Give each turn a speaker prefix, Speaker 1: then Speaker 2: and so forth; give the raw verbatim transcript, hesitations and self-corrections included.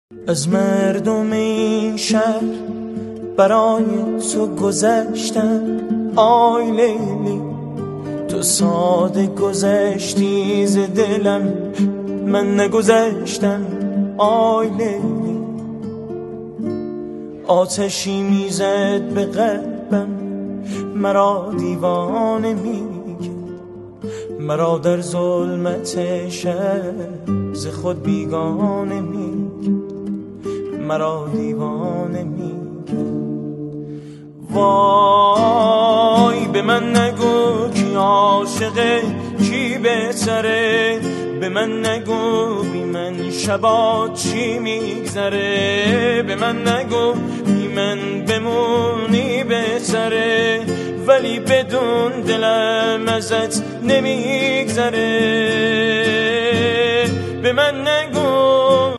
Speaker 1: از مردم این شهر برای تو گذشتم آی لیلی، تو ساده گذشتی ز دلم، من نگذشتم آی لیلی. آتشی میزد به قلبم، مرا دیوانه میکرد، مرا در ظلمت شب ز خود بیگانه میکرد، مرا دیوانه میکرد. وای به من نگو کی عاشقه کی بهتره، به من نگو بی من شبات چی میگذره، به من نگو بی من بمونی بهتره، ولی بدون دلم ازت نمیگذره. به من نگو